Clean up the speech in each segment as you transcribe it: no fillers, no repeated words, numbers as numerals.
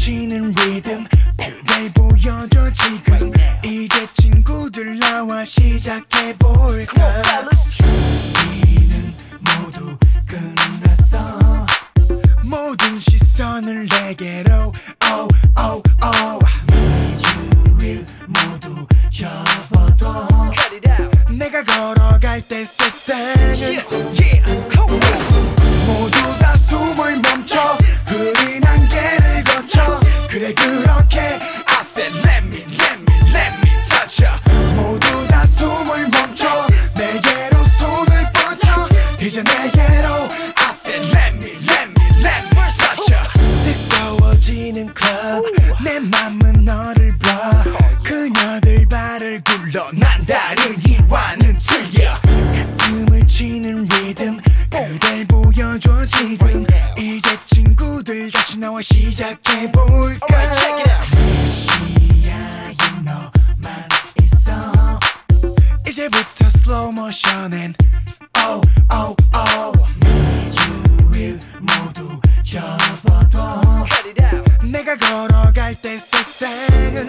가슴을 치는 리듬 그댈 보여줘 지금 이제 친구들 나와 시작해볼까 준비는 모두 끝났어 모든 시선을 내게로 oh oh oh 미주일 모두 접어둬 내가 걸어갈 때 세상은 모두 다 숨을 멈춰 흐린 한계를 거쳐 그래 그렇게 I said let me touch ya 모두 다 숨을 멈춰 내게로 손을 뻗쳐 이제 내게로 I said let me touch ya 뜨거워지는 club 내 맘은 너를 봐 그녀들 발을 굴러 난 다른 이와는 틀려 가슴을 치는 리듬 그댈 보여줘 지금 이제 친구들 다시 나와 시작해볼까 시야에 너만 있어 이제부터 slow motion엔 oh oh oh 미주일 모두 접어둬 내가 걸어갈 때 세상은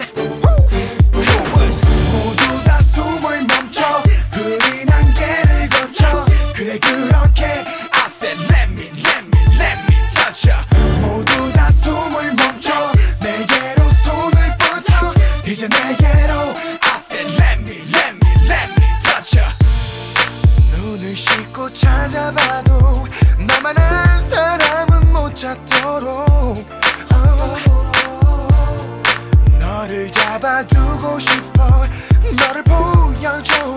모두 다 숨을 멈춰 흐린 한계를 거쳐 그래 그렇게 I said let me touch ya 모두 다 숨을 멈춰 내게로 손을 뻗쳐 이제 내게로 I said let me touch ya 눈을 씻고 찾아봐도 나만한 사람은 못 찾도록 너를 잡아두고 싶어 너를 보여줘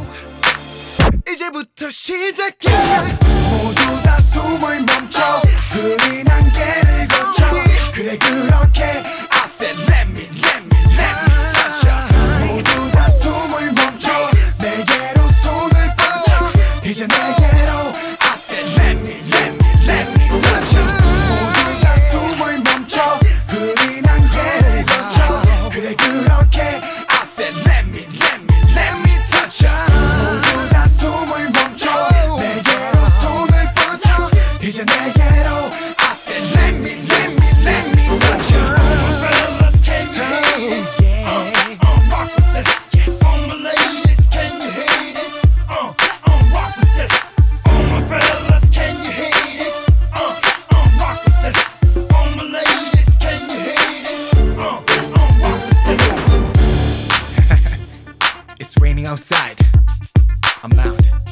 이제부터 시작이야 모두 다 숨을 멈춰 흐린 한계를 거쳐 그래 그렇게 I said let me touch ya 모두 다 숨을 멈춰 내게로 손을 뻗쳐 이제 내게로 I said let me touch ya 모두 다 숨을 멈춰 흐린 한계를 거쳐 그래 그렇게 I said let me touch ya 모두 다 숨을 멈춰 내게로 손을 뻗쳐 이제 내게로 I said let me touch ya Fellas, can you hear this? Rock with this. Yes. All my ladies, can you hear this? Rock with this. All my fellas, can you hear this? Rock with this. All my ladies, can you hear this? Rock with this. It's raining outside I'm out